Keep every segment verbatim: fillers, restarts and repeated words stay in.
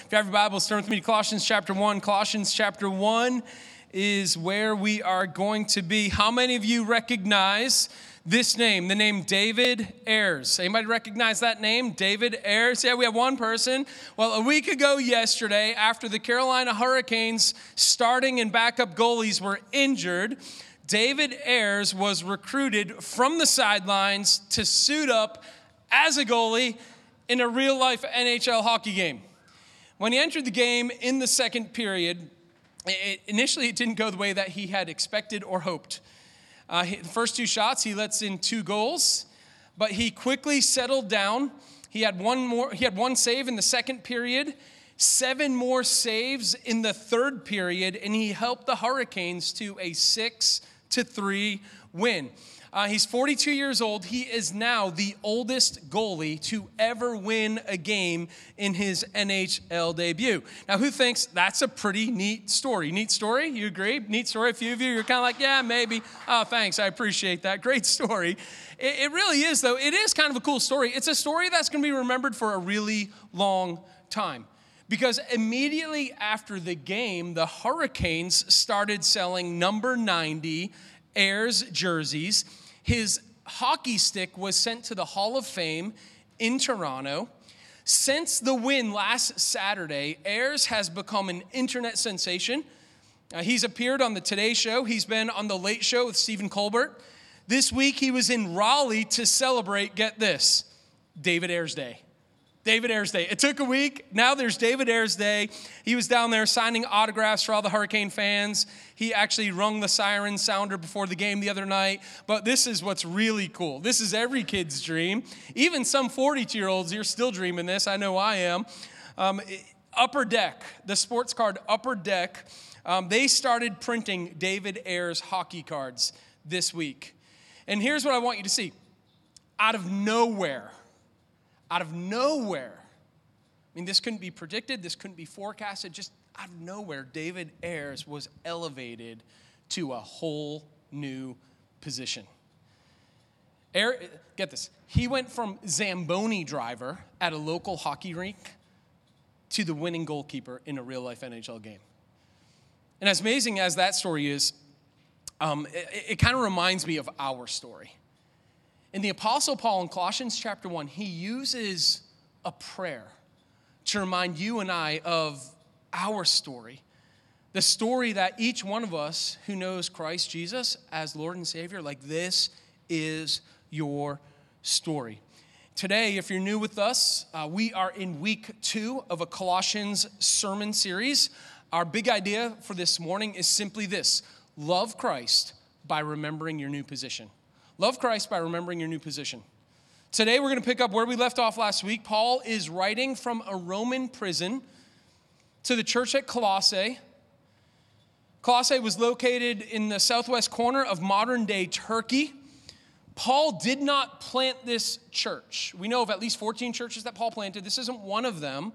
If you have your Bibles, turn with me to Colossians chapter one. Colossians chapter one is where we are going to be. How many of you recognize this name, the name David Ayres? Anybody recognize that name, David Ayres? Yeah, we have one person. Well, a week ago yesterday, after the Carolina Hurricanes starting and backup goalies were injured, David Ayres was recruited from the sidelines to suit up as a goalie in a real-life N H L hockey game. When he entered the game in the second period, it, initially it didn't go the way that he had expected or hoped. Uh, he, the first two shots, he lets in two goals, but he quickly settled down. He had one more. He had one save in the second period, seven more saves in the third period, and he helped the Hurricanes to a six to three win. Uh, he's forty-two years old. He is now the oldest goalie to ever win a game in his N H L debut. Now, who thinks that's a pretty neat story? Neat story? You agree? Neat story? A few of you are kind of like, yeah, maybe. Oh, thanks. I appreciate that. Great story. It, it really is, though. It is kind of a cool story. It's a story that's going to be remembered for a really long time. Because immediately after the game, the Hurricanes started selling number ninety Ayres jerseys. His hockey stick was sent to the Hall of Fame in Toronto. Since the win last Saturday, Ayres has become an internet sensation. Uh, he's appeared on the Today Show. He's been on the Late Show with Stephen Colbert. This week, he was in Raleigh to celebrate, get this, David Ayres Day. David Ayres Day. It took a week. Now there's David Ayres Day. He was down there signing autographs for all the Hurricane fans. He actually rung the siren sounder before the game the other night. But this is what's really cool. This is every kid's dream. Even some forty-two-year-olds, you're still dreaming this. I know I am. Um, Upper Deck, the sports card Upper Deck, um, they started printing David Ayres hockey cards this week. And here's what I want you to see. Out of nowhere, Out of nowhere, I mean, this couldn't be predicted, this couldn't be forecasted, just out of nowhere, David Ayres was elevated to a whole new position. Air, get this, he went from Zamboni driver at a local hockey rink to the winning goalkeeper in a real-life N H L game. And as amazing as that story is, um, it, it kind of reminds me of our story. In the Apostle Paul in Colossians chapter one, he uses a prayer to remind you and I of our story. The story that each one of us who knows Christ Jesus as Lord and Savior, like this is your story. Today, if you're new with us, uh, we are in week two of a Colossians sermon series. Our big idea for this morning is simply this: love Christ by remembering your new position. Love Christ by remembering your new position. Today, we're going to pick up where we left off last week. Paul is writing from a Roman prison to the church at Colossae. Colossae was located in the southwest corner of modern-day Turkey. Paul did not plant this church. We know of at least fourteen churches that Paul planted. This isn't one of them.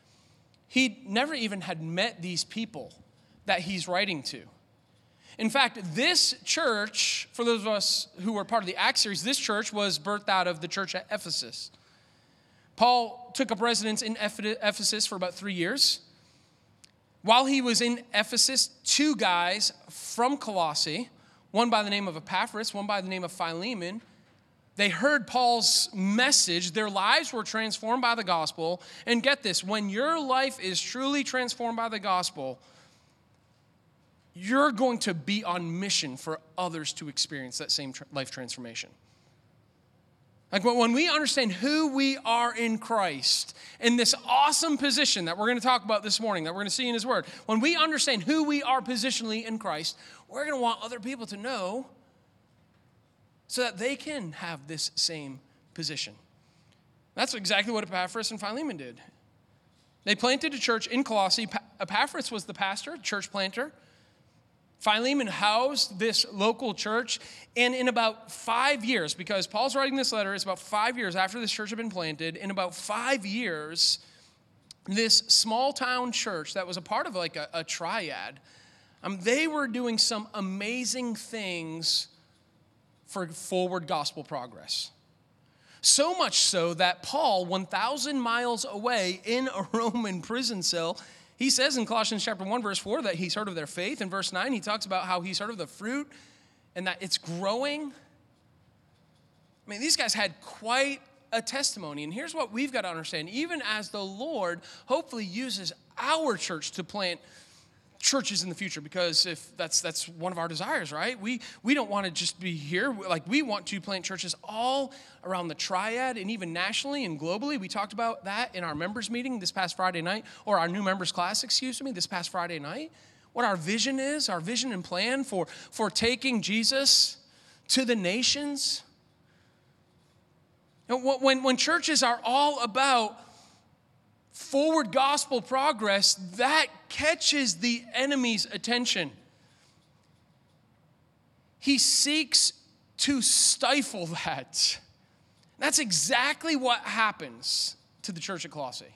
He never even had met these people that he's writing to. In fact, this church, for those of us who were part of the Acts series, this church was birthed out of the church at Ephesus. Paul took up residence in Ephesus for about three years. While he was in Ephesus, two guys from Colossae, one by the name of Epaphras, one by the name of Philemon, they heard Paul's message. Their lives were transformed by the gospel. And get this, when your life is truly transformed by the gospel, you're going to be on mission for others to experience that same life transformation. Like when we understand who we are in Christ, in this awesome position that we're going to talk about this morning, that we're going to see in his word, when we understand who we are positionally in Christ, we're going to want other people to know so that they can have this same position. That's exactly what Epaphras and Philemon did. They planted a church in Colossae. Epaphras was the pastor, church planter. Philemon housed this local church, and in about five years, because Paul's writing this letter, it's about five years after this church had been planted, in about five years, this small town church that was a part of like a, a triad, um, they were doing some amazing things for forward gospel progress. So much so that Paul, one thousand miles away in a Roman prison cell, he says in Colossians chapter one, verse four, that he's heard of their faith. In verse nine, he talks about how he's heard of the fruit and that it's growing. I mean, these guys had quite a testimony. And here's what we've got to understand. Even as the Lord hopefully uses our church to plant churches in the future, because if that's that's one of our desires, right? We we don't want to just be here. Like, we want to plant churches all around the triad and even nationally and globally. We talked about that in our members meeting this past Friday night, or our new members class, excuse me, this past Friday night. What our vision is, our vision and plan for, for taking Jesus to the nations. And when, when churches are all about forward gospel progress, that catches the enemy's attention. He seeks to stifle that. That's exactly what happens to the church at Colossae.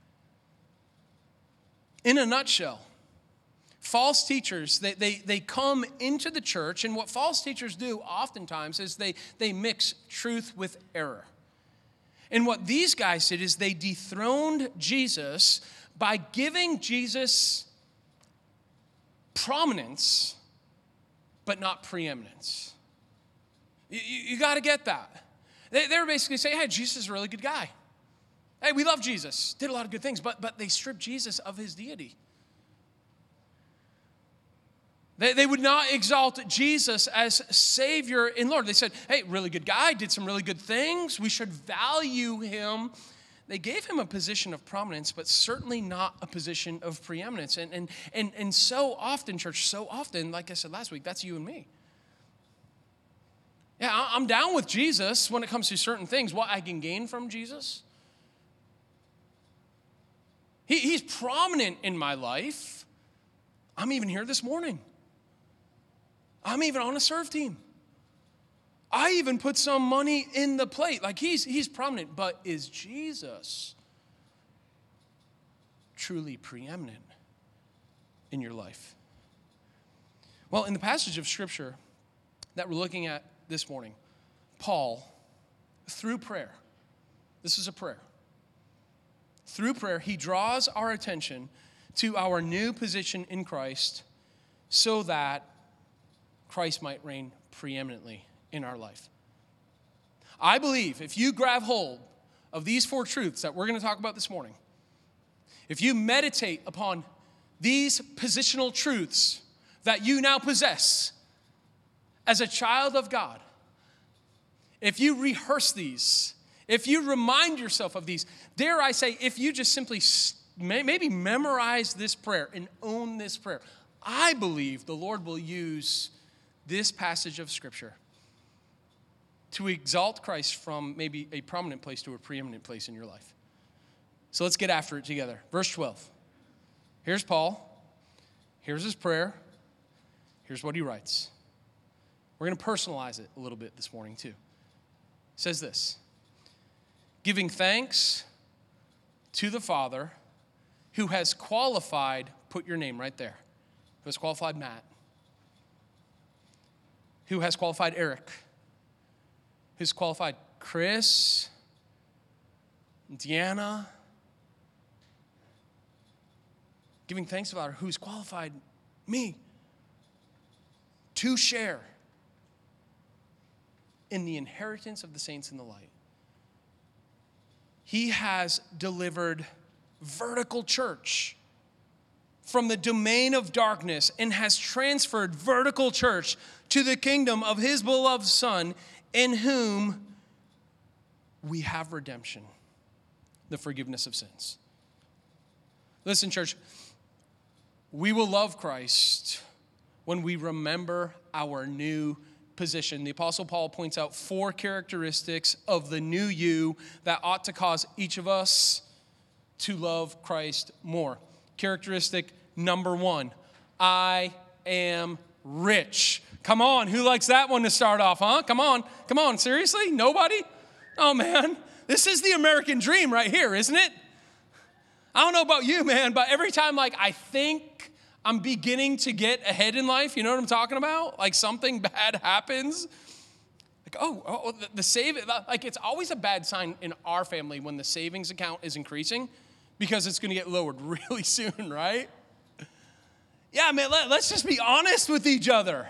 In a nutshell, false teachers, they, they, they come into the church, and what false teachers do oftentimes is they, they mix truth with error. And what these guys did is they dethroned Jesus by giving Jesus prominence, but not preeminence. You, you, you got to get that. They, they were basically saying, hey, Jesus is a really good guy. Hey, we love Jesus. Did a lot of good things, but, but they stripped Jesus of his deity. They, they would not exalt Jesus as Savior and Lord. They said, hey, really good guy, did some really good things. We should value him. They gave him a position of prominence, but certainly not a position of preeminence. And, and, and, and so often, church, so often, like I said last week, that's you and me. Yeah, I'm down with Jesus when it comes to certain things, what I can gain from Jesus. He, he's prominent in my life. I'm even here this morning. I'm even on a serve team. I even put some money in the plate. Like, he's, he's prominent, but is Jesus truly preeminent in your life? Well, in the passage of Scripture that we're looking at this morning, Paul, through prayer, this is a prayer. Through prayer, he draws our attention to our new position in Christ so that Christ might reign preeminently in our life. I believe if you grab hold of these four truths that we're going to talk about this morning, if you meditate upon these positional truths that you now possess as a child of God, if you rehearse these, if you remind yourself of these, dare I say, if you just simply maybe memorize this prayer and own this prayer, I believe the Lord will use this passage of Scripture to exalt Christ from maybe a prominent place to a preeminent place in your life. So let's get after it together. Verse twelve. Here's Paul. Here's his prayer. Here's what he writes. We're going to personalize it a little bit this morning too. It says this: giving thanks to the Father who has qualified, put your name right there, who has qualified Matt, who has qualified Eric, who's qualified Chris, Deanna, giving thanks to the Father who's qualified me to share in the inheritance of the saints in the light. He has delivered vertical church from the domain of darkness and has transferred vertical church to the kingdom of his beloved Son, in whom we have redemption, the forgiveness of sins. Listen, church, we will love Christ when we remember our new position. The Apostle Paul points out four characteristics of the new you that ought to cause each of us to love Christ more. Characteristic number one, I am rich. Come on, who likes that one to start off, huh? Come on, come on, seriously? Nobody? Oh, man, this is the American dream right here, isn't it? I don't know about you, man, but every time, like, I think I'm beginning to get ahead in life, you know what I'm talking about? Like, something bad happens, like, like, oh, oh the, the save, like it's always a bad sign in our family when the savings account is increasing because it's going to get lowered really soon, right? Yeah, man, let, let's just be honest with each other.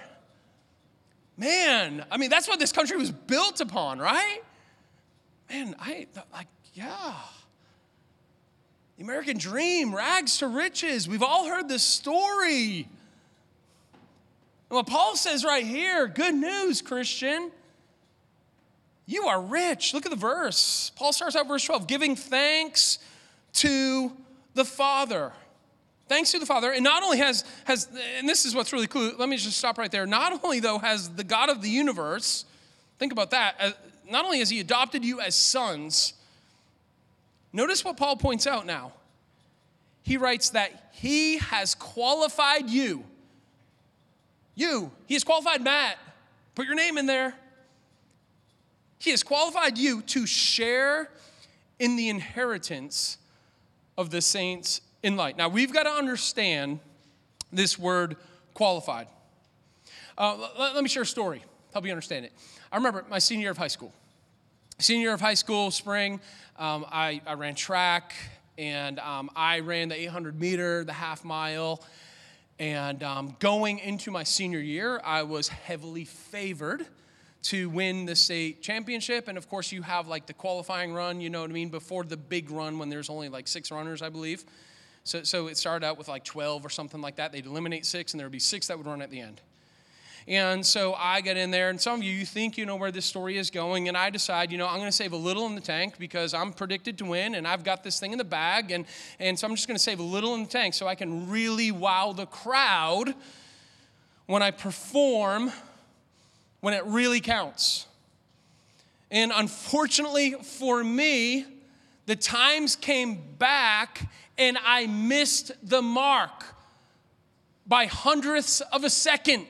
Man, I mean, that's what this country was built upon, right? Man, I, like, yeah. The American dream, rags to riches. We've all heard this story. And what Paul says right here, good news, Christian. You are rich. Look at the verse. Paul starts out verse twelve, giving thanks to the Father. Thanks to the Father. And not only has, has, and this is what's really cool. Let me just stop right there. Not only, though, has the God of the universe, think about that, not only has he adopted you as sons, notice what Paul points out now. He writes that he has qualified you. You. He has qualified Matt. Put your name in there. He has qualified you to share in the inheritance of the saints in light. Now, we've got to understand this word qualified. Uh, let, let me share a story, help you understand it. I remember my senior year of high school. Senior year of high school, spring, um, I, I ran track, and um, I ran the eight hundred meter, the half mile. And um, going into my senior year, I was heavily favored to win the state championship. And of course, you have like the qualifying run, you know what I mean, before the big run when there's only like six runners, I believe. So, so it started out with like twelve or something like that. They'd eliminate six, and there would be six that would run at the end. And so I get in there, and some of you, you think you know where this story is going, and I decide, you know, I'm going to save a little in the tank because I'm predicted to win, and I've got this thing in the bag, and, and so I'm just going to save a little in the tank so I can really wow the crowd when I perform, when it really counts. And unfortunately for me, the times came back, and I missed the mark by hundredths of a second.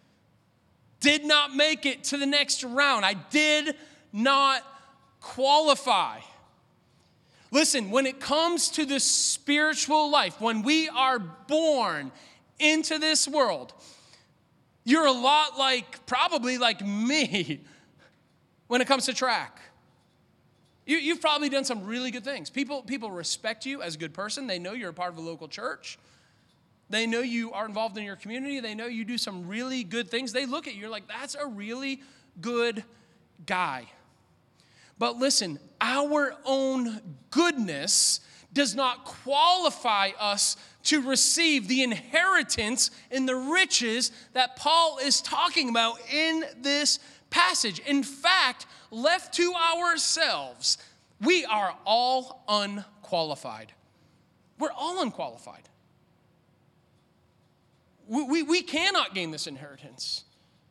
Did not make it to the next round. I did not qualify. Listen, when it comes to the spiritual life, when we are born into this world, you're a lot like, probably like me, when it comes to track. You, you've probably done some really good things. People, people respect you as a good person. They know you're a part of a local church. They know you are involved in your community. They know you do some really good things. They look at you, you're like, that's a really good guy. But listen, our own goodness does not qualify us to receive the inheritance and the riches that Paul is talking about in this passage. In fact, left to ourselves, we are all unqualified. We're all unqualified. We, we, we cannot gain this inheritance.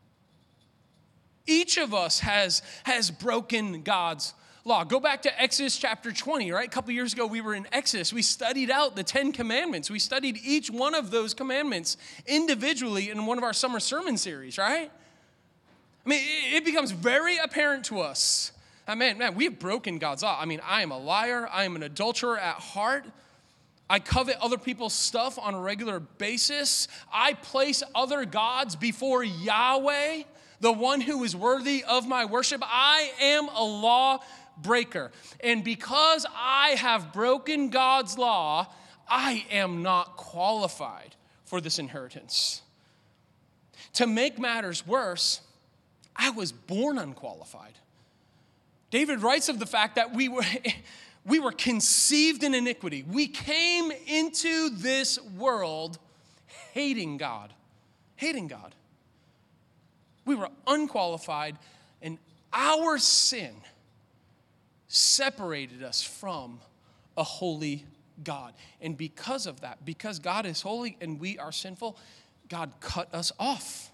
Each of us has, has broken God's law. Go back to Exodus chapter twenty, right? A couple years ago, we were in Exodus. We studied out the Ten Commandments. We studied each one of those commandments individually in one of our summer sermon series, right? I mean, it, it becomes very apparent to us. I mean, man, we have broken God's law. I mean, I am a liar. I am an adulterer at heart. I covet other people's stuff on a regular basis. I place other gods before Yahweh, the one who is worthy of my worship. I am a law breaker. And because I have broken God's law, I am not qualified for this inheritance. To make matters worse, I was born unqualified. David writes of the fact that we were... We were conceived in iniquity. We came into this world hating God. Hating God. We were unqualified, and our sin separated us from a holy God. And because of that, because God is holy and we are sinful, God cut us off.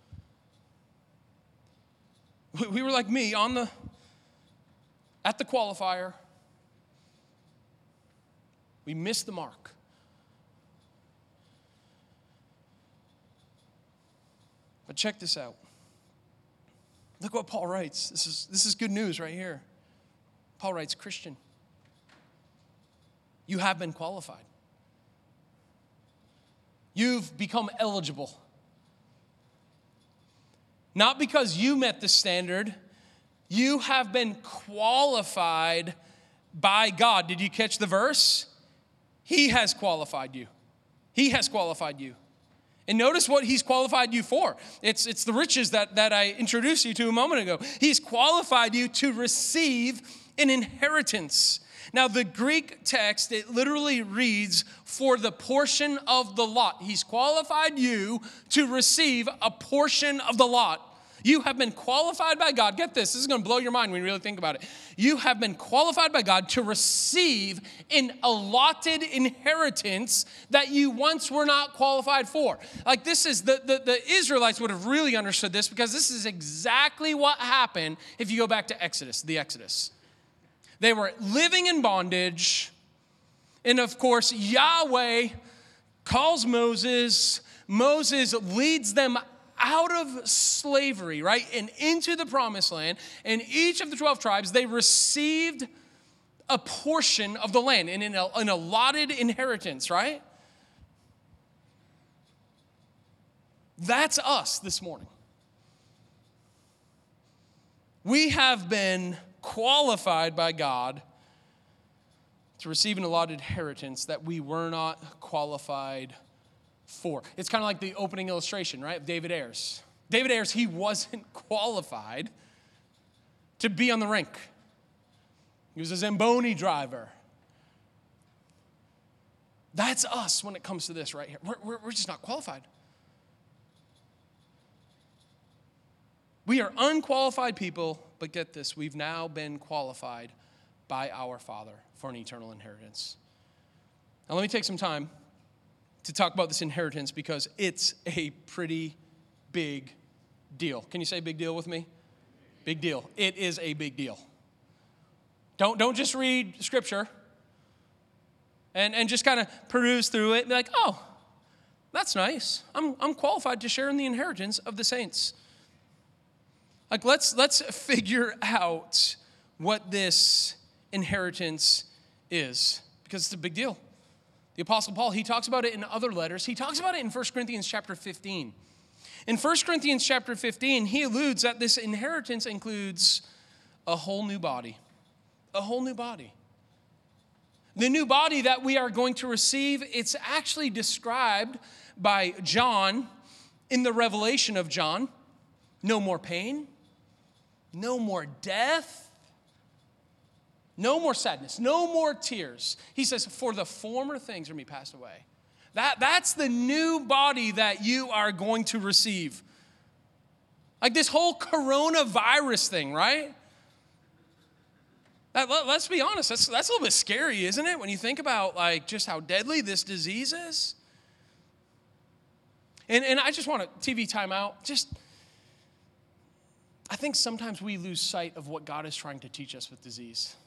We were like me on the at the qualifier. We missed the mark. But check this out. Look what Paul writes. This is, this is good news right here. Paul writes, Christian, you have been qualified. You've become eligible. Not because you met the standard, You have been qualified by God. Did you catch the verse? He has qualified you. He has qualified you. And notice what he's qualified you for. It's, it's the riches that, that I introduced you to a moment ago. He's qualified you to receive an inheritance. Now, the Greek text, it literally reads, for the portion of the lot. He's qualified you to receive a portion of the lot. You have been qualified by God. Get this. This is going to blow your mind when you really think about it. You have been qualified by God to receive an allotted inheritance that you once were not qualified for. Like this is, the, the, the Israelites would have really understood this because this is exactly what happened if you go back to Exodus, the Exodus. They were living in bondage. And of course, Yahweh calls Moses. Moses leads them out of slavery, right, and into the promised land. And each of the twelve tribes, they received a portion of the land in an, an allotted inheritance, right? That's us this morning. We have been qualified by God to receive an allotted inheritance that we were not qualified for. It's kind of like the opening illustration, right, of David Ayers. David Ayers, he wasn't qualified to be on the rink. He was a Zamboni driver. That's us when it comes to this right here. We're, we're, we're just not qualified. We are unqualified people, but get this, we've now been qualified by our Father for an eternal inheritance. Now let me take some time to talk about this inheritance because it's a pretty big deal. Can you say big deal with me? Big deal. It is a big deal. Don't, don't just read scripture and, and just kind of peruse through it and be like, oh, that's nice. I'm, I'm qualified to share in the inheritance of the saints. Like, let's, let's figure out what this inheritance is because it's a big deal. The Apostle Paul, he talks about it in other letters. He talks about it in First Corinthians chapter fifteen. In First Corinthians chapter fifteen, he alludes that this inheritance includes a whole new body. A whole new body. The new body that we are going to receive, it's actually described by John in the Revelation of John. No more pain. No more death. No more sadness, no more tears. He says, for the former things are me passed away. That, that's the new body that you are going to receive. Like this whole coronavirus thing, right? That, let, let's be honest, that's, that's a little bit scary, isn't it? When you think about like just how deadly this disease is. And, and I just want a T V timeout. Just, I think sometimes we lose sight of what God is trying to teach us with disease.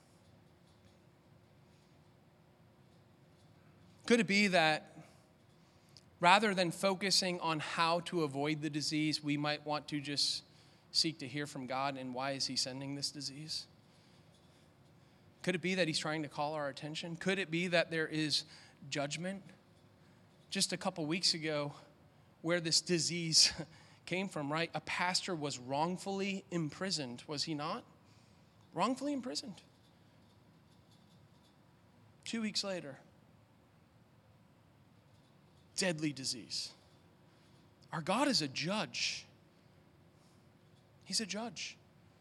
Could it be that rather than focusing on how to avoid the disease, we might want to just seek to hear from God and why is he sending this disease? Could it be that he's trying to call our attention? Could it be that there is judgment? Just a couple weeks ago, where this disease came from, right? A pastor was wrongfully imprisoned, was he not? Wrongfully imprisoned. Two weeks later, deadly disease. Our God is a judge. He's a judge.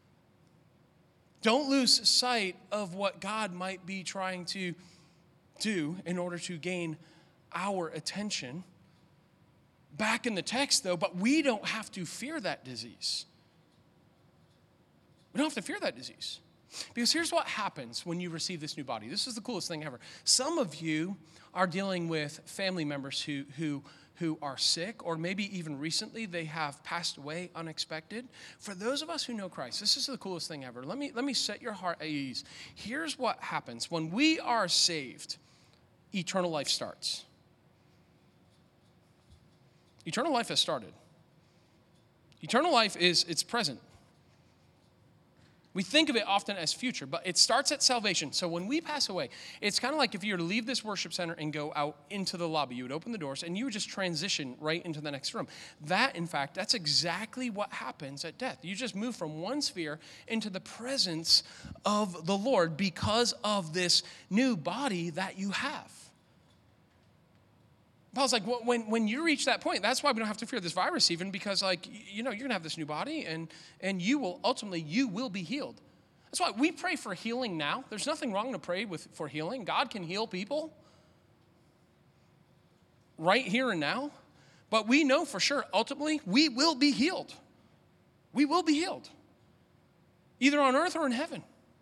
Don't lose sight of what God might be trying to do in order to gain our attention. Back in the text, though, but we don't have to fear that disease. We don't have to fear that disease. Because here's what happens when you receive this new body. This is the coolest thing ever. Some of you are dealing with family members who, who, who are sick, or maybe even recently they have passed away unexpected. For those of us who know Christ, this is the coolest thing ever. Let me, let me set your heart at ease. Here's what happens. When we are saved, eternal life starts. Eternal life has started. Eternal life is, it's present. We think of it often as future, but it starts at salvation. So when we pass away, it's kind of like if you were to leave this worship center and go out into the lobby. You would open the doors and you would just transition right into the next room. That, in fact, that's exactly what happens at death. You just move from one sphere into the presence of the Lord because of this new body that you have. Paul's like, well, when, when you reach that point, that's why we don't have to fear this virus even, because, like, you know, you're going to have this new body, and, and you will, ultimately, you will be healed. That's why we pray for healing now. There's nothing wrong to pray with, for healing. God can heal people right here and now. But we know for sure, ultimately, we will be healed. We will be healed, either on earth or in heaven.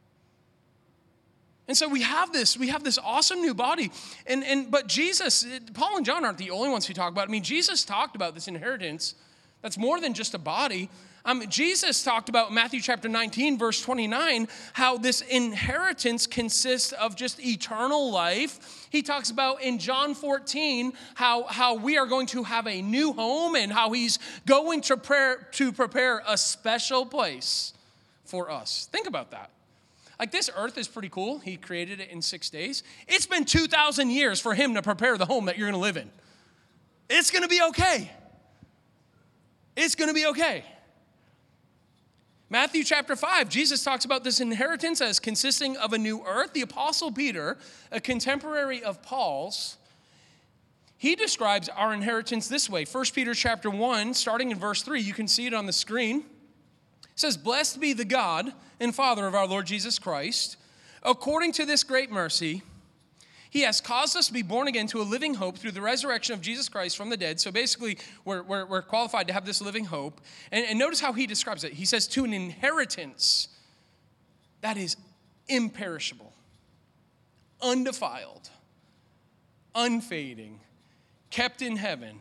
And so we have this, we have this awesome new body. And, and but Jesus, Paul and John aren't the only ones who talk about it. I mean, Jesus talked about this inheritance that's more than just a body. Um, Jesus talked about Matthew chapter nineteen, verse twenty-nine, how this inheritance consists of just eternal life. He talks about in John fourteen how, how we are going to have a new home and how he's going to prepare, to prepare a special place for us. Think about that. Like, this earth is pretty cool. He created it in six days. It's been two thousand years for him to prepare the home that you're going to live in. It's going to be okay. It's going to be okay. Matthew chapter five, Jesus talks about this inheritance as consisting of a new earth. The Apostle Peter, a contemporary of Paul's, he describes our inheritance this way. First Peter chapter one, starting in verse three, you can see it on the screen. It says, "Blessed be the God and Father of our Lord Jesus Christ. According to this great mercy, he has caused us to be born again to a living hope through the resurrection of Jesus Christ from the dead." So basically, we're, we're, we're qualified to have this living hope. And, and notice how he describes it. He says, to an inheritance that is imperishable, undefiled, unfading, kept in heaven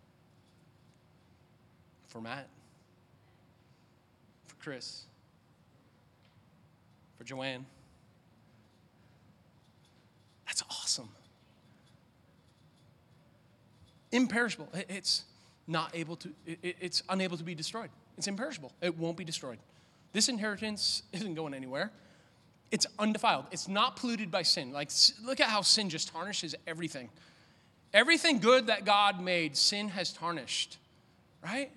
for Matt, for Chris, for Joanne. That's awesome. Imperishable. It's not able to, it's unable to be destroyed. It's imperishable. It won't be destroyed. This inheritance isn't going anywhere. It's undefiled. It's not polluted by sin. Like, look at how sin just tarnishes everything. Everything good that God made, sin has tarnished, right?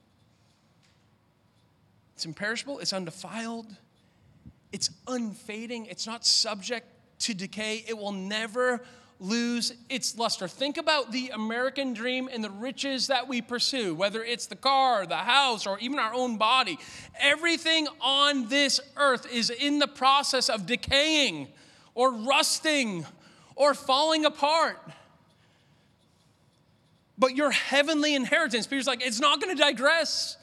It's imperishable. It's undefiled. It's unfading. It's not subject to decay. It will never lose its luster. Think about the American dream and the riches that we pursue, whether it's the car, the house, or even our own body. Everything on this earth is in the process of decaying or rusting or falling apart. But your heavenly inheritance, Peter's like, it's not going to digress.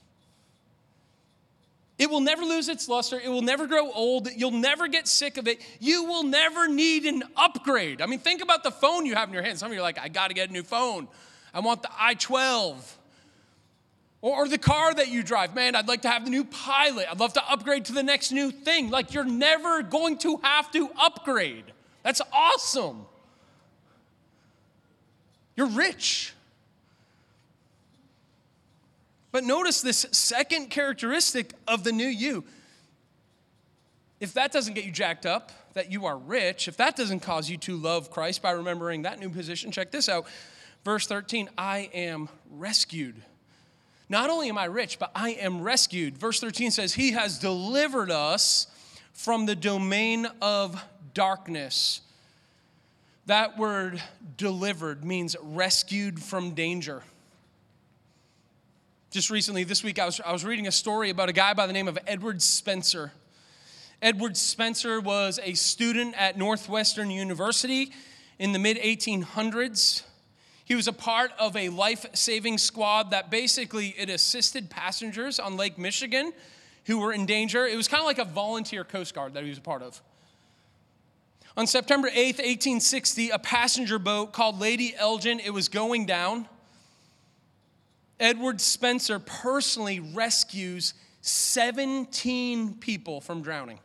It will never lose its luster. It will never grow old. You'll never get sick of it. You will never need an upgrade. I mean, think about the phone you have in your hand. Some of you are like, I got to get a new phone. I want the i twelve. Or, or the car that you drive. Man, I'd like to have the new Pilot. I'd love to upgrade to the next new thing. Like, you're never going to have to upgrade. That's awesome. You're rich. But notice this second characteristic of the new you. If that doesn't get you jacked up, that you are rich, if that doesn't cause you to love Christ by remembering that new position, check this out. Verse thirteen, I am rescued. Not only am I rich, but I am rescued. Verse thirteen says, he has delivered us from the domain of darkness. That word delivered means rescued from danger. Just recently, this week, I was, I was reading a story about a guy by the name of Edward Spencer. Edward Spencer was a student at Northwestern University in the mid eighteen hundreds. He was a part of a life-saving squad that basically it assisted passengers on Lake Michigan who were in danger. It was kind of like a volunteer Coast Guard that he was a part of. On September eighth, eighteen sixty, a passenger boat called Lady Elgin, it was going down. Edward Spencer personally rescues seventeen people from drowning.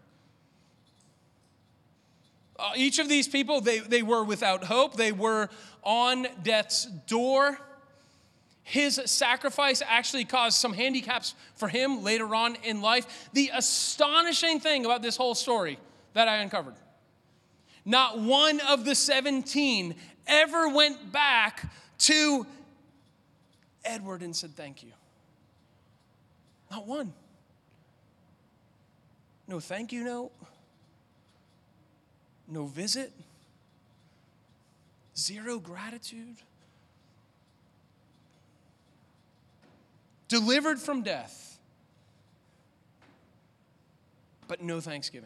Uh, each of these people, they, they were without hope. They were on death's door. His sacrifice actually caused some handicaps for him later on in life. The astonishing thing about this whole story that I uncovered, not one of the seventeen ever went back to Edward and said thank you. Not one. No thank you note. No visit. Zero gratitude. Delivered from death, but no thanksgiving.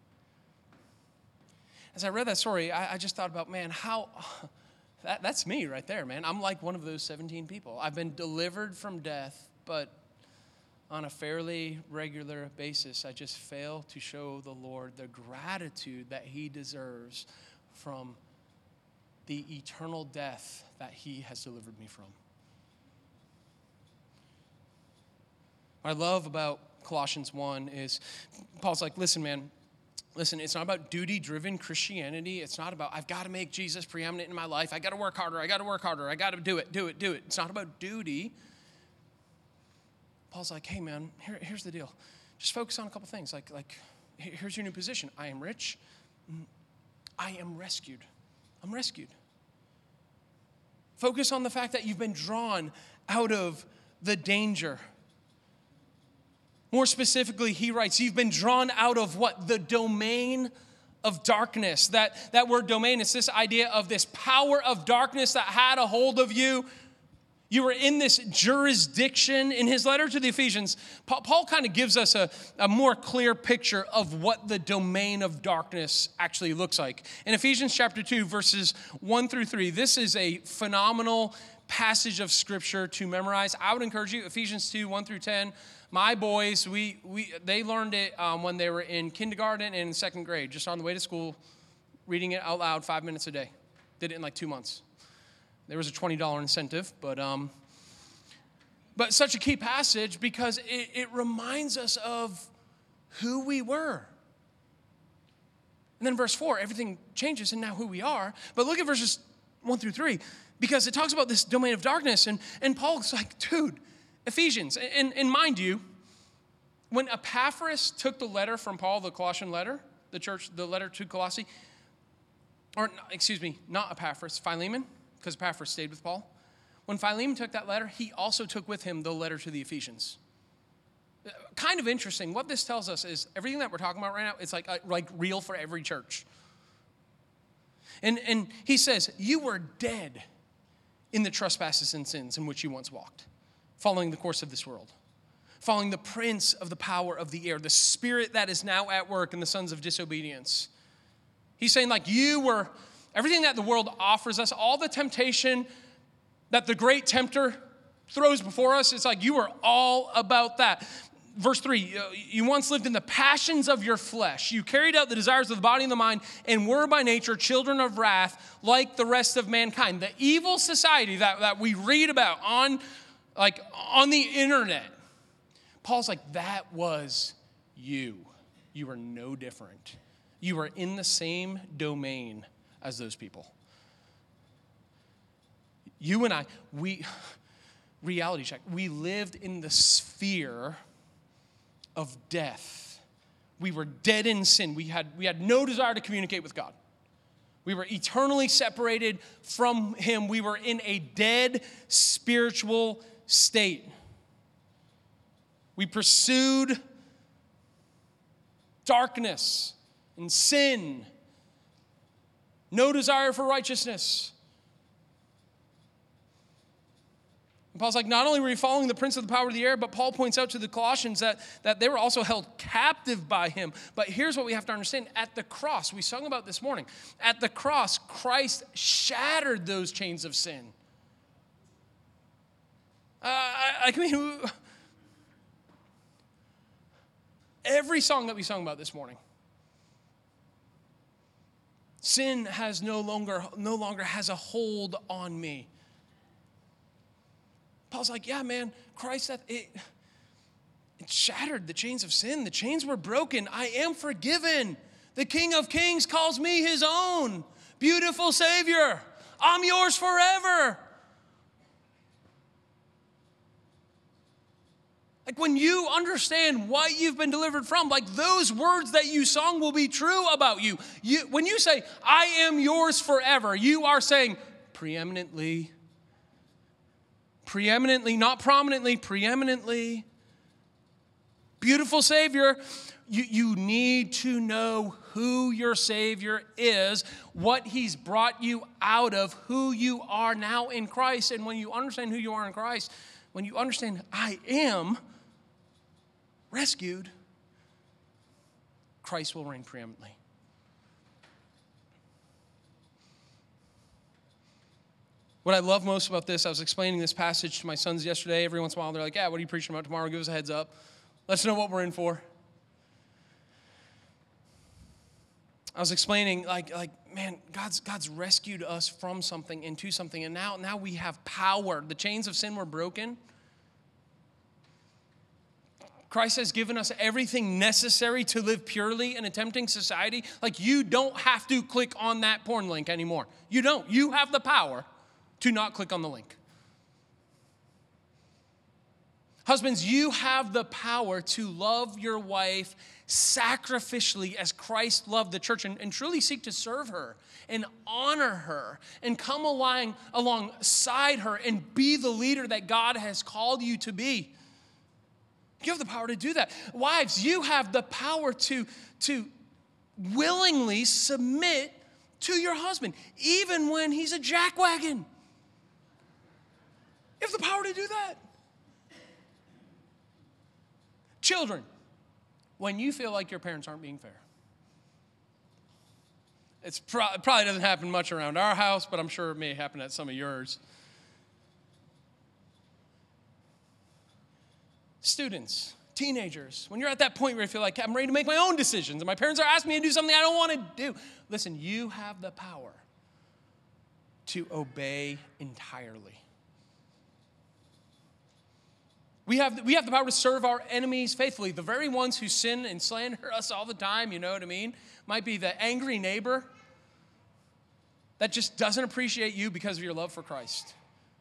As I read that story, I, I just thought about, man, how, that, that's me right there, man. I'm like one of those seventeen people. I've been delivered from death, but on a fairly regular basis, I just fail to show the Lord the gratitude that he deserves from the eternal death that he has delivered me from. What I love about Colossians one is Paul's like, listen, man, listen, it's not about duty-driven Christianity. It's not about, I've got to make Jesus preeminent in my life. I got to work harder. I got to work harder. I got to do it, do it, do it. It's not about duty. Paul's like, hey, man, here, here's the deal. Just focus on a couple things. Like, like, here's your new position. I am rich. I am rescued. I'm rescued. Focus on the fact that you've been drawn out of the danger. More specifically, he writes, you've been drawn out of what? The domain of darkness. That, that word domain is this idea of this power of darkness that had a hold of you. You were in this jurisdiction. In his letter to the Ephesians, Paul, Paul kind of gives us a, a more clear picture of what the domain of darkness actually looks like. In Ephesians chapter two, verses one through three, this is a phenomenal passage of scripture to memorize. I would encourage you, Ephesians two, one through ten. My boys, we we they learned it um, when they were in kindergarten and in second grade, just on the way to school, reading it out loud five minutes a day. Did it in like two months. There was a twenty dollars incentive, but um, but such a key passage because it, it reminds us of who we were. And then verse four, everything changes and now who we are. But look at verses one through three, because it talks about this domain of darkness. And, and Paul's like, dude, Ephesians. And, and mind you, when Epaphras took the letter from Paul, the Colossian letter, the church, the letter to Colossae, or excuse me, not Epaphras, Philemon, because Epaphras stayed with Paul. When Philemon took that letter, he also took with him the letter to the Ephesians. Kind of interesting. What this tells us is everything that we're talking about right now, it's like, like real for every church. And, and he says, you were dead in the trespasses and sins in which you once walked, following the course of this world, following the prince of the power of the air, the spirit that is now at work in the sons of disobedience. He's saying like you were, everything that the world offers us, all the temptation that the great tempter throws before us, it's like you were all about that. Verse three, you once lived in the passions of your flesh. You carried out the desires of the body and the mind and were by nature children of wrath like the rest of mankind. The evil society that, that we read about on, like, on the internet. Paul's like, that was you. You were no different. You were in the same domain as those people. You and I, we, reality check, we lived in the sphere of death. We were dead in sin. We had, we had no desire to communicate with God. We were eternally separated from him. We were in a dead spiritual state. We pursued darkness and sin. No desire for righteousness. And Paul's like, not only were you following the prince of the power of the air, but Paul points out to the Colossians that, that they were also held captive by him. But here's what we have to understand. At the cross, we sung about this morning, at the cross, Christ shattered those chains of sin. Uh, I, I mean, every song that we sung about this morning, sin has no longer, no longer has a hold on me. Paul's like, yeah, man, Christ, that it, it shattered the chains of sin. The chains were broken. I am forgiven. The King of Kings calls me his own. Beautiful Savior. I'm yours forever. Like when you understand what you've been delivered from, like those words that you sung will be true about you. You when you say, I am yours forever, you are saying preeminently, preeminently, not prominently, preeminently. Beautiful Savior, you, you need to know who your Savior is, what he's brought you out of, who you are now in Christ. And when you understand who you are in Christ, when you understand I am rescued, Christ will reign preeminently. What I love most about this, I was explaining this passage to my sons yesterday. Every once in a while, they're like, yeah, what are you preaching about tomorrow? Give us a heads up. Let's know what we're in for. I was explaining, like, like man, God's God's rescued us from something into something, and now, now we have power. The chains of sin were broken. Christ has given us everything necessary to live purely in a tempting society. Like, you don't have to click on that porn link anymore. You don't. You have the power to not click on the link. Husbands, you have the power to love your wife sacrificially as Christ loved the church, and, and truly seek to serve her and honor her and come along, alongside her and be the leader that God has called you to be. You have the power to do that. Wives, you have the power to, to willingly submit to your husband, even when he's a jackwagon. You have the power to do that. Children, when you feel like your parents aren't being fair. It's pro- it probably doesn't happen much around our house, but I'm sure it may happen at some of yours. Students, teenagers, when you're at that point where you feel like I'm ready to make my own decisions and my parents are asking me to do something I don't want to do. Listen, you have the power to obey entirely. We have, we have the power to serve our enemies faithfully. The very ones who sin and slander us all the time, you know what I mean? Might be the angry neighbor that just doesn't appreciate you because of your love for Christ.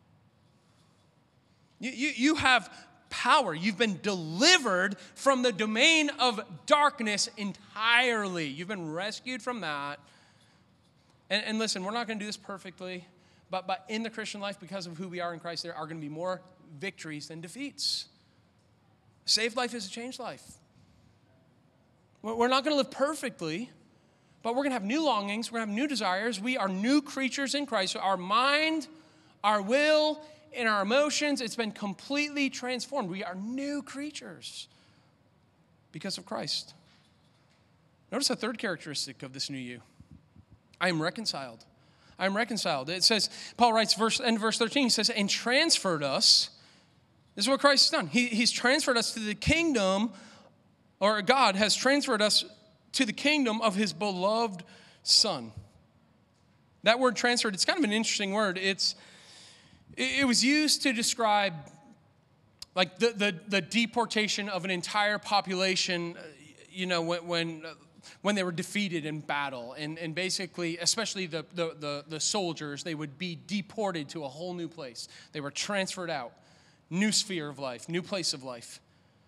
You, you, you have power. You've been delivered from the domain of darkness entirely. You've been rescued from that. And, and listen, we're not going to do this perfectly, but, but in the Christian life, because of who we are in Christ, there are going to be more victories than defeats. Saved life is a changed life. We're not going to live perfectly, but we're going to have new longings. We're going to have new desires. We are new creatures in Christ. So our mind, our will, and our emotions, it's been completely transformed. We are new creatures because of Christ. Notice a third characteristic of this new you. I am reconciled. I am reconciled. It says, Paul writes, verse end of verse thirteen, he says, and transferred us. This is what Christ has done. He, he's transferred us to the kingdom, or God has transferred us to the kingdom of his beloved Son. That word transferred, it's kind of an interesting word. It's It was used to describe like the, the, the deportation of an entire population, you know, when when, when they were defeated in battle. And, and basically, especially the, the, the, the soldiers, they would be deported to a whole new place. They were transferred out. New sphere of life, new place of life.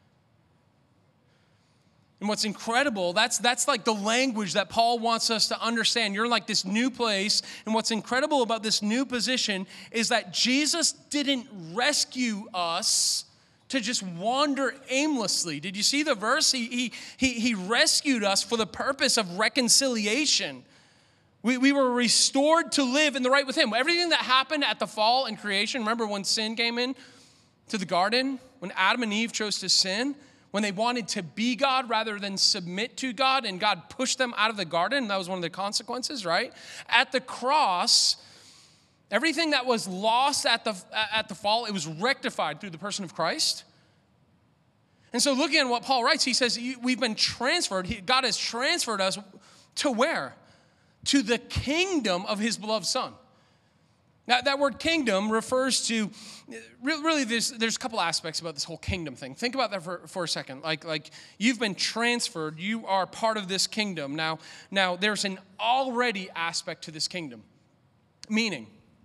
And what's incredible, that's that's like the language that Paul wants us to understand. You're in like this new place. And what's incredible about this new position is that Jesus didn't rescue us to just wander aimlessly. Did you see the verse? He, he, he, he rescued us for the purpose of reconciliation. We, we were restored to live in the right with him. Everything that happened at the fall and creation, remember when sin came in to the garden? When Adam and Eve chose to sin? When they wanted to be God rather than submit to God, and God pushed them out of the garden, that was one of the consequences, right? At the cross, everything that was lost at the, at the fall, it was rectified through the person of Christ. And so looking at what Paul writes, he says, we've been transferred, God has transferred us to where? To the kingdom of his beloved Son. Now, that word kingdom refers to, really, there's, there's a couple aspects about this whole kingdom thing. Think about that for, for a second. Like, like you've been transferred. You are part of this kingdom. Now, now, there's an already aspect to this kingdom. Meaning,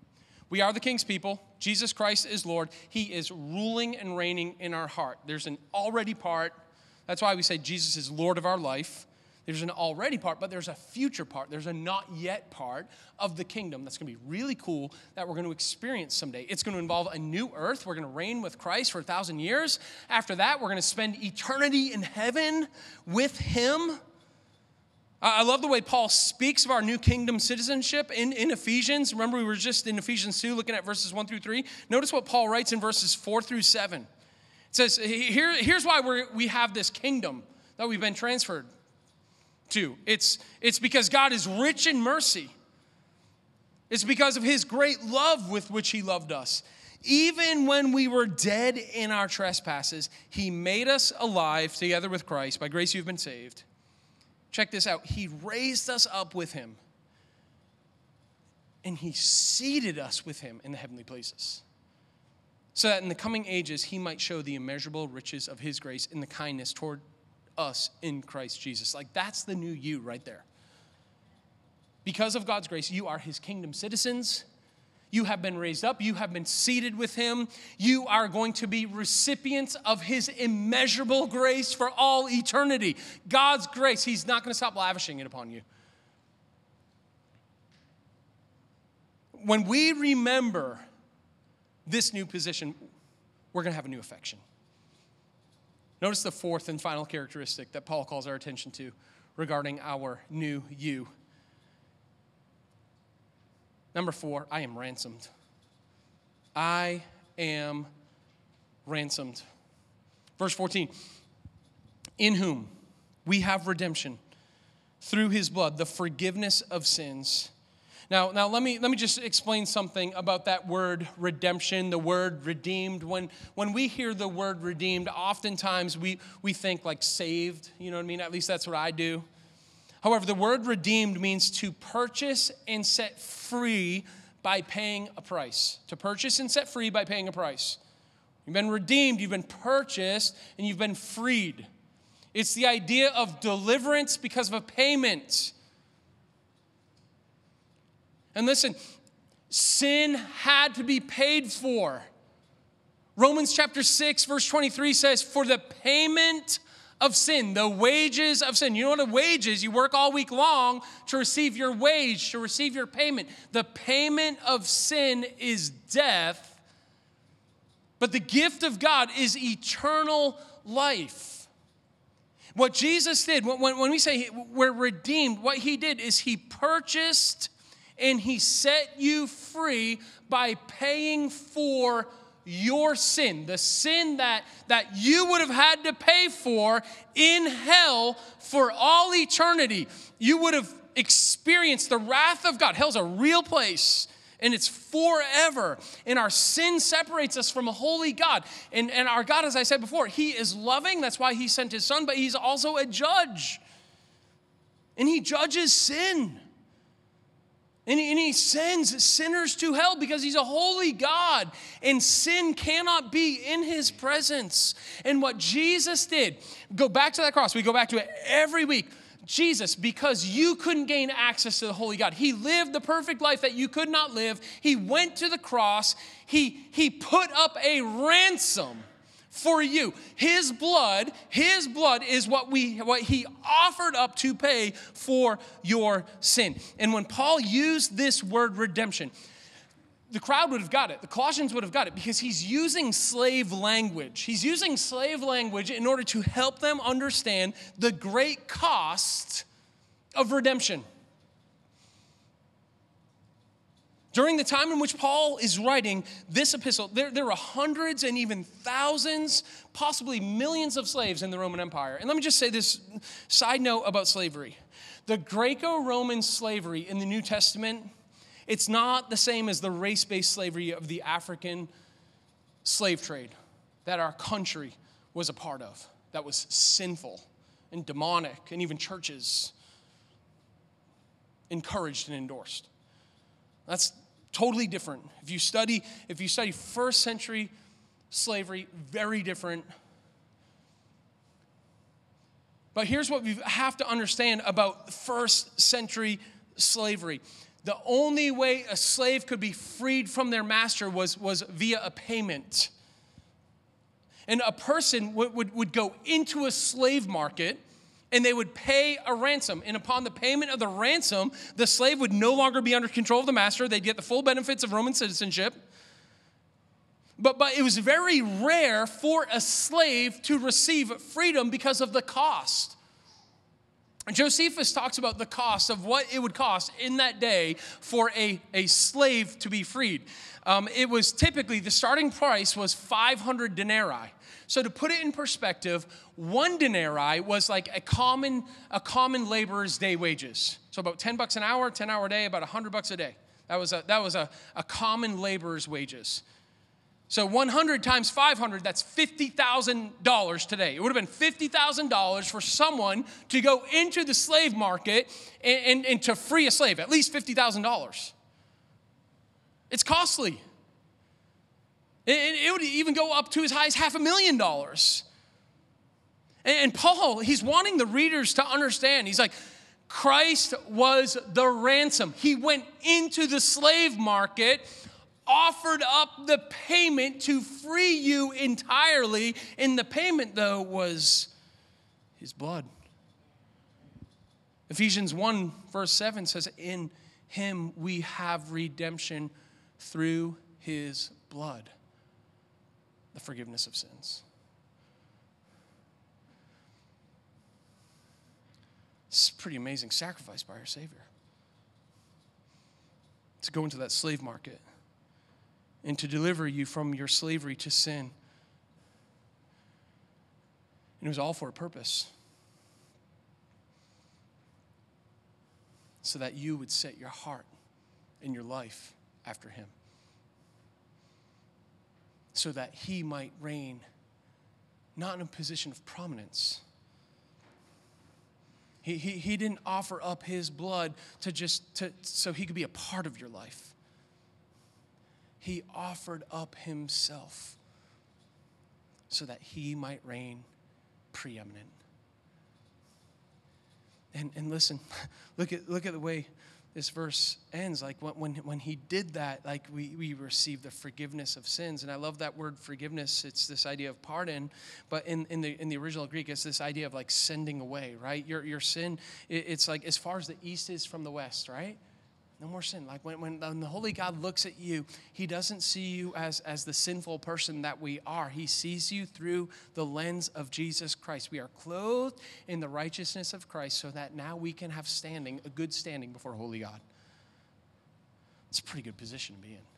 We are the King's people. Jesus Christ is Lord. He is ruling and reigning in our heart. There's an already part. That's why we say Jesus is Lord of our life. There's an already part, but there's a future part. There's a not yet part of the kingdom that's going to be really cool that we're going to experience someday. It's going to involve a new earth. We're going to reign with Christ for a thousand years. After that, we're going to spend eternity in heaven with him. I love the way Paul speaks of our new kingdom citizenship in, in Ephesians. Remember, we were just in Ephesians two looking at verses one through three. Notice what Paul writes in verses four through seven. It says, Here, here's why we're, we have this kingdom that we've been transferred to. It's, it's because God is rich in mercy. It's because of his great love with which he loved us. Even when we were dead in our trespasses, he made us alive together with Christ. By grace you've been saved. Check this out. He raised us up with him. And he seated us with him in the heavenly places. So that in the coming ages, he might show the immeasurable riches of his grace in the kindness toward us in Christ Jesus. Like, that's the new you right there. Because of God's grace, you are his kingdom citizens. You have been raised up. You have been seated with him. You are going to be recipients of his immeasurable grace for all eternity. God's grace, he's not going to stop lavishing it upon you. When we remember this new position, we're going to have a new affection. Notice the fourth and final characteristic that Paul calls our attention to regarding our new you. Number four, I am ransomed. I am ransomed. Verse fourteen, in whom we have redemption through his blood, the forgiveness of sins. Now, now let me let me just explain something about that word redemption, the word redeemed. When when we hear the word redeemed, oftentimes we, we think like saved, you know what I mean? At least that's what I do. However, the word redeemed means to purchase and set free by paying a price. To purchase and set free by paying a price. You've been redeemed, you've been purchased, and you've been freed. It's the idea of deliverance because of a payment. And listen, sin had to be paid for. Romans chapter six, verse twenty-three says, for the payment of sin, the wages of sin. You know what a wage is? You work all week long to receive your wage, to receive your payment. The payment of sin is death, but the gift of God is eternal life. What Jesus did, when, when we say we're redeemed, what he did is he purchased and he set you free by paying for your sin, the sin that, that you would have had to pay for in hell for all eternity. You would have experienced the wrath of God. Hell's a real place, and it's forever. And our sin separates us from a holy God. And, and our God, as I said before, he is loving. That's why he sent his son, but he's also a judge. And he judges sin. And he, and he sends sinners to hell because he's a holy God. And sin cannot be in his presence. And what Jesus did, go back to that cross. We go back to it every week. Jesus, because you couldn't gain access to the holy God, he lived the perfect life that you could not live. He went to the cross. He, he put up a ransom for you. His blood, his blood is what we what he offered up to pay for your sin. And when Paul used this word redemption, the crowd would have got it. The Colossians would have got it because he's using slave language. He's using slave language in order to help them understand the great cost of redemption. During the time in which Paul is writing this epistle, there, there were hundreds and even thousands, possibly millions of slaves in the Roman Empire. And let me just say this side note about slavery. The Greco-Roman slavery in the New Testament, it's not the same as the race-based slavery of the African slave trade that our country was a part of, that was sinful and demonic, and even churches encouraged and endorsed. That's totally different. If you study, if you study first century slavery, very different. But here's what we have to understand about first century slavery. the only way a slave could be freed from their master was, was via a payment. And a person would, would, would go into a slave market and they would pay a ransom. And upon the payment of the ransom, the slave would no longer be under control of the master. They'd get the full benefits of Roman citizenship. But, but it was very rare for a slave to receive freedom because of the cost. Josephus talks about the cost of what it would cost in that day for a, a slave to be freed. Um, it was typically, the starting price was five hundred denarii. So to put it in perspective, one denarii was like a common, a common laborer's day wages. So about ten bucks an hour, ten hour day, about one hundred bucks a day. That was a, that was a, a common laborer's wages. So one hundred times five hundred, that's fifty thousand dollars today. It would have been fifty thousand dollars for someone to go into the slave market and, and, and to free a slave, at least fifty thousand dollars. It's costly. It, it would even go up to as high as half a million dollars. And, and Paul, he's wanting the readers to understand. He's like, Christ was the ransom. He went into the slave market, offered up the payment to free you entirely. And the payment, though, was his blood. Ephesians one, verse seven says, in him we have redemption through his blood, the forgiveness of sins. It's a pretty amazing sacrifice by our Savior. To go into that slave market and to deliver you from your slavery to sin. And it was all for a purpose. So that you would set your heart and your life after him. So that he might reign, not in a position of prominence. He, he, he didn't offer up his blood to just to, so he could be a part of your life. He offered up himself so that he might reign preeminent. And, and listen, look at look at the way this verse ends. Like when, when he did that, like we, we received the forgiveness of sins. And I love that word forgiveness. It's this idea of pardon. But in, in the in the original Greek, it's this idea of like sending away, right? Your your sin, it, it's like as far as the east is from the west, right? No more sin. Like when, when, when the Holy God looks at you, he doesn't see you as, as the sinful person that we are. He sees you through the lens of Jesus Christ. We are clothed in the righteousness of Christ so that now we can have standing, a good standing before Holy God. It's a pretty good position to be in.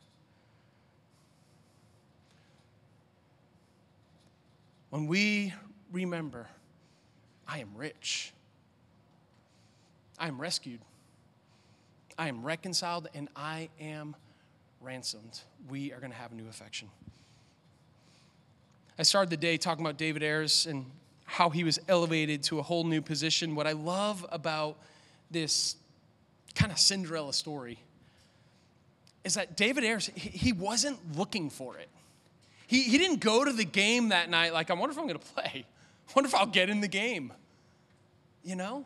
When we remember, I am rich. I am rescued. I am reconciled and I am ransomed. We are going to have a new affection. I started the day talking about David Ayers and how he was elevated to a whole new position. What I love about this kind of Cinderella story is that David Ayers, he wasn't looking for it. He, he didn't go to the game that night like, I wonder if I'm going to play. I wonder if I'll get in the game. You know?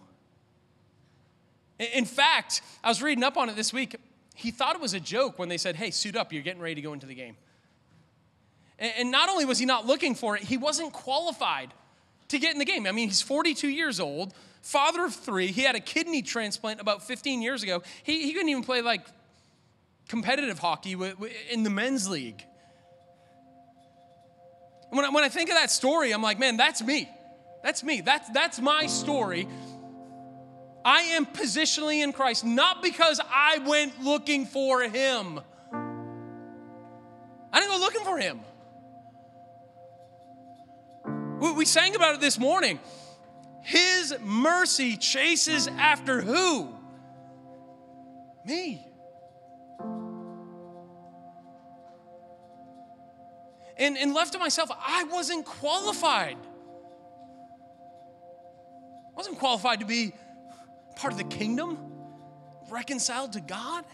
In fact, I was reading up on it this week. He thought it was a joke when they said, hey, suit up, you're getting ready to go into the game. And not only was he not looking for it, he wasn't qualified to get in the game. I mean, he's forty-two years old, father of three. He had a kidney transplant about fifteen years ago. He, he couldn't even play like competitive hockey in the men's league. And when I, when I think of that story, I'm like, man, that's me. That's me. That's, that's my story. I am positionally in Christ, not because I went looking for him. I didn't go looking for him. We, we sang about it this morning. His mercy chases after who? Me. And, and left to myself, I wasn't qualified. I wasn't qualified to be part of the kingdom, reconciled to God.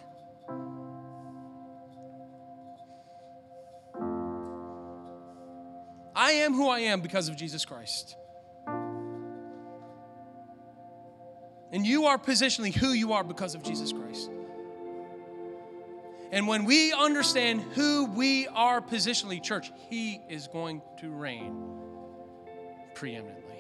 I am who I am because of Jesus Christ. And you are positionally who you are because of Jesus Christ. And when we understand who we are positionally, church, he is going to reign preeminently.